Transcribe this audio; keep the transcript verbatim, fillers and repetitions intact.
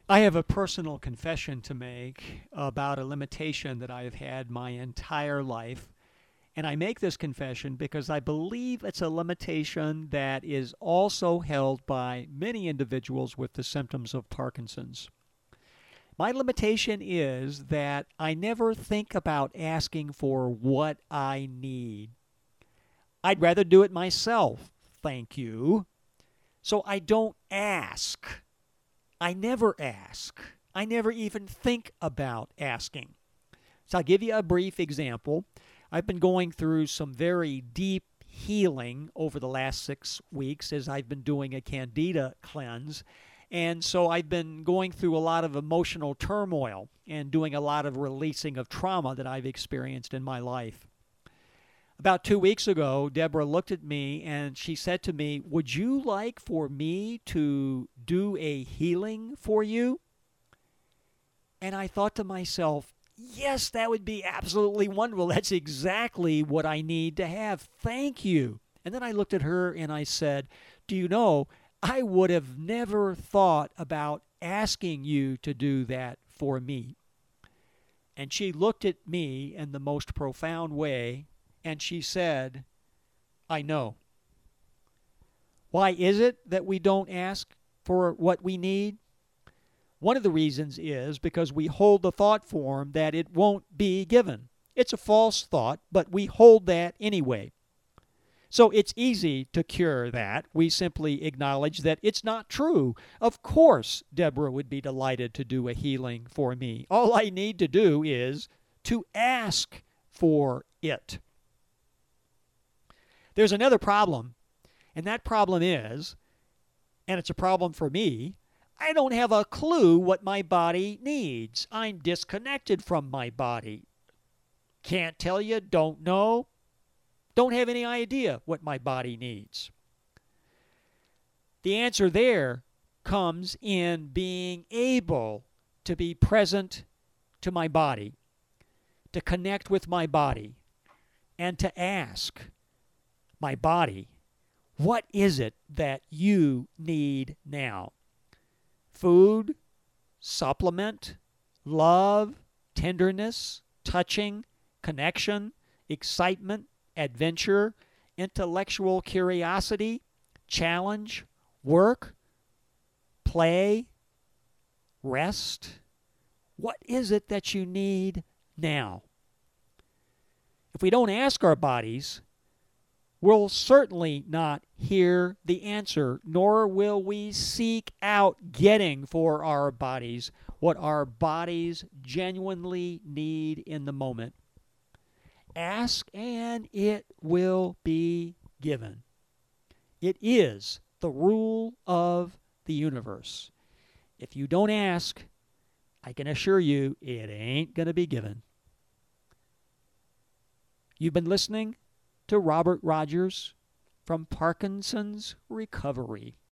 I have a personal confession to make about a limitation that I have had my entire life. And I make this confession because I believe it's a limitation that is also held by many individuals with the symptoms of Parkinson's. My limitation is that I never think about asking for what I need. I'd rather do it myself, thank you. So I don't ask. I never ask. I never even think about asking. So I'll give you a brief example. I've been going through some very deep healing over the last six weeks as I've been doing a Candida cleanse. And so I've been going through a lot of emotional turmoil and doing a lot of releasing of trauma that I've experienced in my life. About two weeks ago, Deborah looked at me and she said to me, "Would you like for me to do a healing for you?" And I thought to myself, yes, that would be absolutely wonderful. That's exactly what I need to have. Thank you. And then I looked at her and I said, "Do you know, I would have never thought about asking you to do that for me." And she looked at me in the most profound way and she said, "I know." Why is it that we don't ask for what we need? One of the reasons is because we hold the thought form that it won't be given. It's a false thought, but we hold that anyway. So it's easy to cure that. We simply acknowledge that it's not true. Of course, Deborah would be delighted to do a healing for me. All I need to do is to ask for it. There's another problem, and that problem is, and it's a problem for me, I don't have a clue what my body needs. I'm disconnected from my body. Can't tell you, don't know, don't have any idea what my body needs. The answer there comes in being able to be present to my body, to connect with my body, and to ask my body, what is it that you need now? Food, supplement, love, tenderness, touching, connection, excitement, adventure, intellectual curiosity, challenge, work, play, rest. What is it that you need now? If we don't ask our bodies, we'll certainly not hear the answer, nor will we seek out getting for our bodies what our bodies genuinely need in the moment. Ask and it will be given. It is the rule of the universe. If you don't ask, I can assure you it ain't going to be given. You've been listening to Robert Rogers from Parkinson's Recovery.